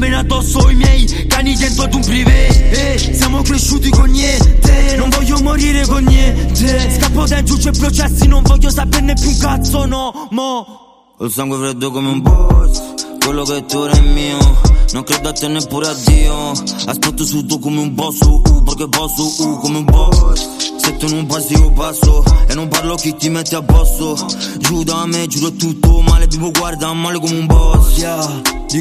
piombino addosso i miei cani dentro ad un privé. Siamo cresciuti con niente, non voglio morire con niente. Scappo dai giudici e processi, non voglio saperne più un cazzo, no, mo. Ho il sangue freddo come un boss, quello che tu ora è mio. Non credo a te neppure a Dio. Aspetto su tu come un boss, perché posso, come un boss. Se tu non passi io passo, e non parlo chi ti mette a posto. Giù da me, giuro tutto male, vivo guarda male come un boss, yeah.